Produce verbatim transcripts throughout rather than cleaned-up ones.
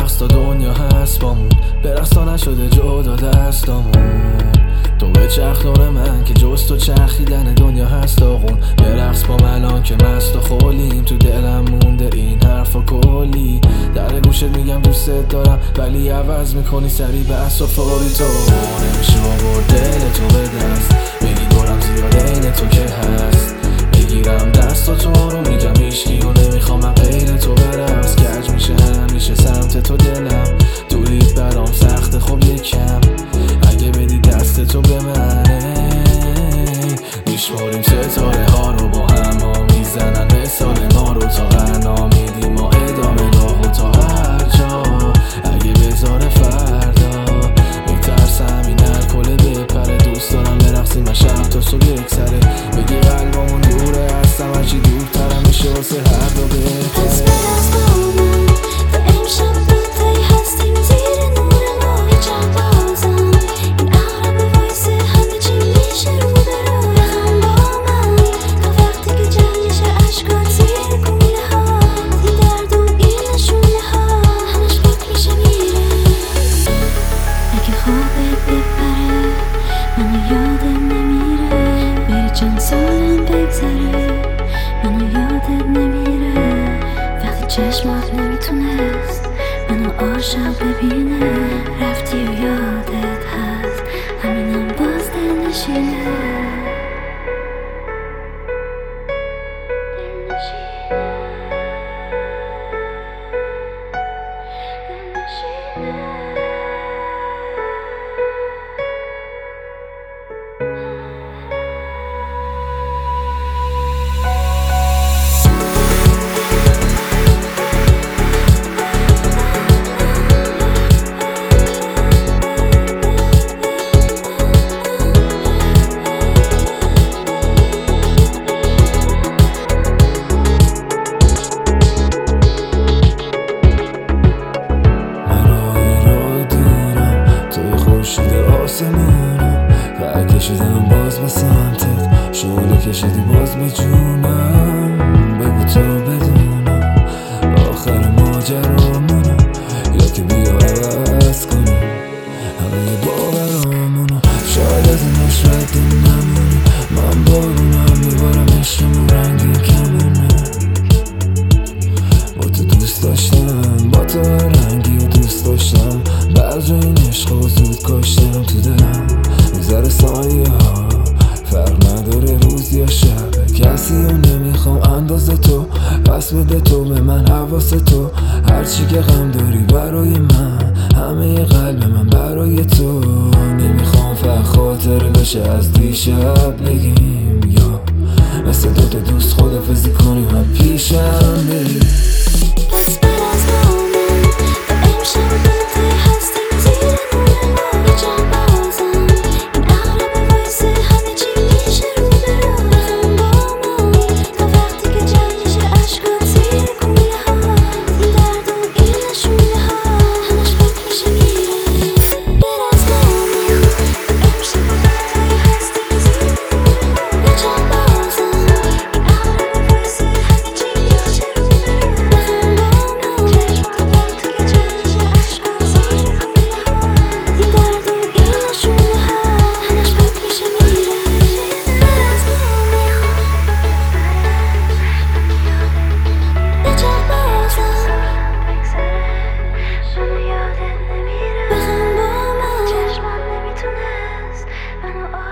برقص تا دنیا هست بامون، برقص تا نشده جدا دستامون. تو به چرخ دور من که جز تو چرخیدن دنیا هست آقون. برقص با من الان که مست و خولیم، تو دلم مونده این حرفا کلی. در گوشت میگم دوست دارم ولی عوض میکنی سری بحث و فوری. تو نمیشه آورد دل تو به دست، بگی دورم زیاده این تو که هست. بگیرم دست و تو رو میگم ایشکی و نمیخوام من غیر تو برقص. کج میشه همیشه سمت تو دلم، دوریت برام سخت خب یکم. اگه بدی دست تو به منه، میشماریم ستاره ها رو با هم ها میزنن مثال ما رو تا غنا میدیم ما ادامه راه و تا هر جا. اگه بذاره فردا میترسم این الکل بپره. دوست دارم برقصیم من شب تا صبح یکسره. بگی قلبمون دوره هستم هرچی دورترم میشه واسه هر دو بهتره. چشمات نمیتونست منو عاشق ببینه، رفتی و یادت هست همینم باز دل نشینه. دل نشینه دل نشینه و کشیدم باز به سمتت، شعله کشیدی باز به جونم. بگو تو بدونم آخر ماجرامونو، یا که بیا عوض کنیم همه باورامونو. شاید از این عشرت نمونه، من بارونم میبارم عشقمون رنگی کمونه. با تو دوست داشتم، با تو رنگی و دوست داشتم. بعض این عشق و زود کاشتم تو دلم. میگذره سایه ها فرق نداره روز یا شب، کسی رو نمیخوام اندازه تو. پس بده تو به من حواس تو، هرچی که غم داری برای من، همه قلب من برای تو. نمیخوام فقط خاطر بشه از دیشب بگیم، یا مثل دوتا دوست خدافزی کنیم هم پیشم بریم.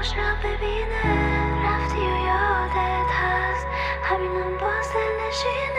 ببینه رفتی و یادت هست همینم باز دل نشینه.